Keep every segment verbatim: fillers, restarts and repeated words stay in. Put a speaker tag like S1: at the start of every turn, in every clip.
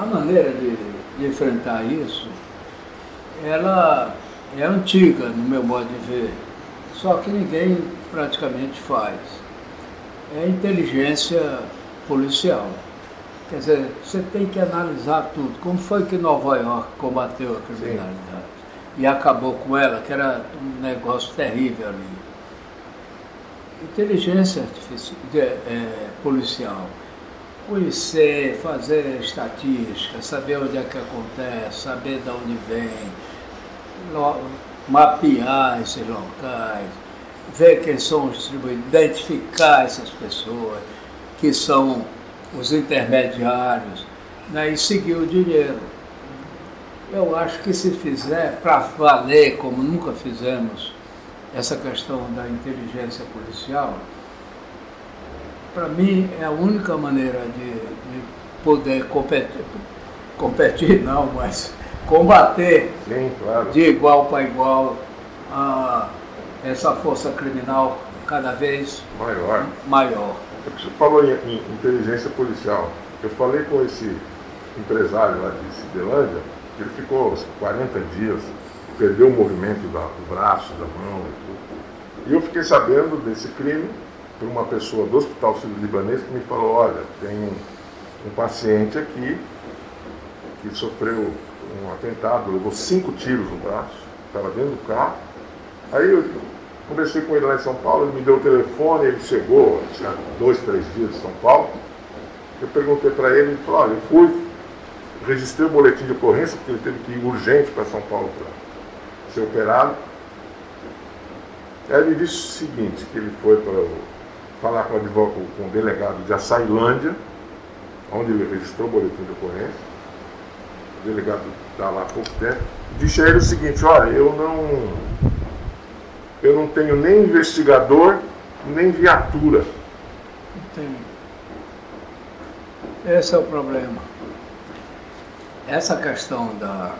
S1: A maneira de, de enfrentar isso, ela é antiga no meu modo de ver, só que ninguém praticamente faz. É a inteligência policial. Quer dizer, você tem que analisar tudo. Como foi que Nova York combateu a criminalidade? Sim. E acabou com ela, que era um negócio terrível ali. Inteligência artificial, é, policial. Conhecer, fazer estatística, saber onde é que acontece, saber de onde vem, mapear esses locais, ver quem são os distribuidores, identificar essas pessoas que são os intermediários, né, e seguir o dinheiro. Eu acho que se fizer para valer, como nunca fizemos, essa questão da inteligência policial, para mim é a única maneira de, de poder competir, competir não, mas combater.
S2: Sim, claro.
S1: De igual para igual a essa força criminal cada vez
S2: maior.
S1: maior.
S2: Você falou em, em inteligência policial. Eu falei com esse empresário lá de Cidelândia, que ele ficou quarenta dias, perdeu o movimento da, do braço, da mão e tudo. E eu fiquei sabendo desse crime por uma pessoa do Hospital Sírio-Libanês que me falou, olha, tem um, um paciente aqui que sofreu um atentado, levou cinco tiros no braço, estava dentro do carro. Aí eu conversei com ele lá em São Paulo, ele me deu o telefone, ele chegou, tinha dois, três dias em São Paulo. Eu perguntei para ele, ele falou, olha, eu fui, registrei o boletim de ocorrência, porque ele teve que ir urgente para São Paulo para ser operado. Aí ele disse o seguinte, que ele foi para falar com o advogado, com o delegado de Açailândia, onde ele registrou o boletim de ocorrência. O delegado está lá há pouco tempo. Disse a ele o seguinte, olha, eu não, eu não tenho nem investigador, nem viatura.
S1: Entendi. Esse é o problema. Essa questão da,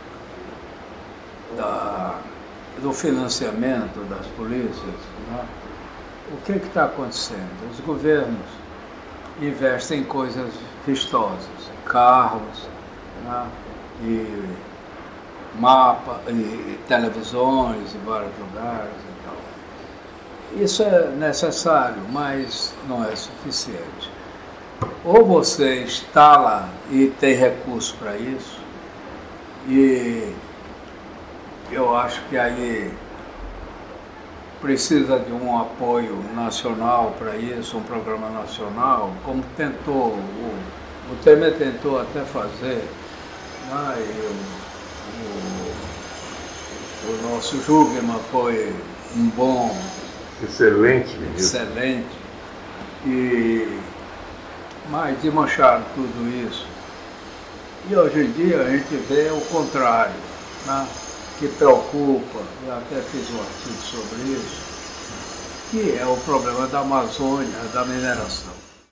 S1: da, do financiamento das polícias, né? O que está acontecendo? Os governos investem em coisas vistosas, carros, né? E mapa, e televisões em vários lugares e tal. Isso é necessário, mas não é suficiente. Ou você instala e tem recurso para isso, e eu acho que aí precisa de um apoio nacional para isso, um programa nacional, como tentou, o, o Temer tentou até fazer, né, e o, o, o nosso Jugman foi um bom...
S2: Excelente ministro.
S1: Excelente. E, mas desmancharam tudo isso. E hoje em dia a gente vê o contrário, né? Que preocupa, eu até fiz um artigo sobre isso, que é o problema da Amazônia, da mineração.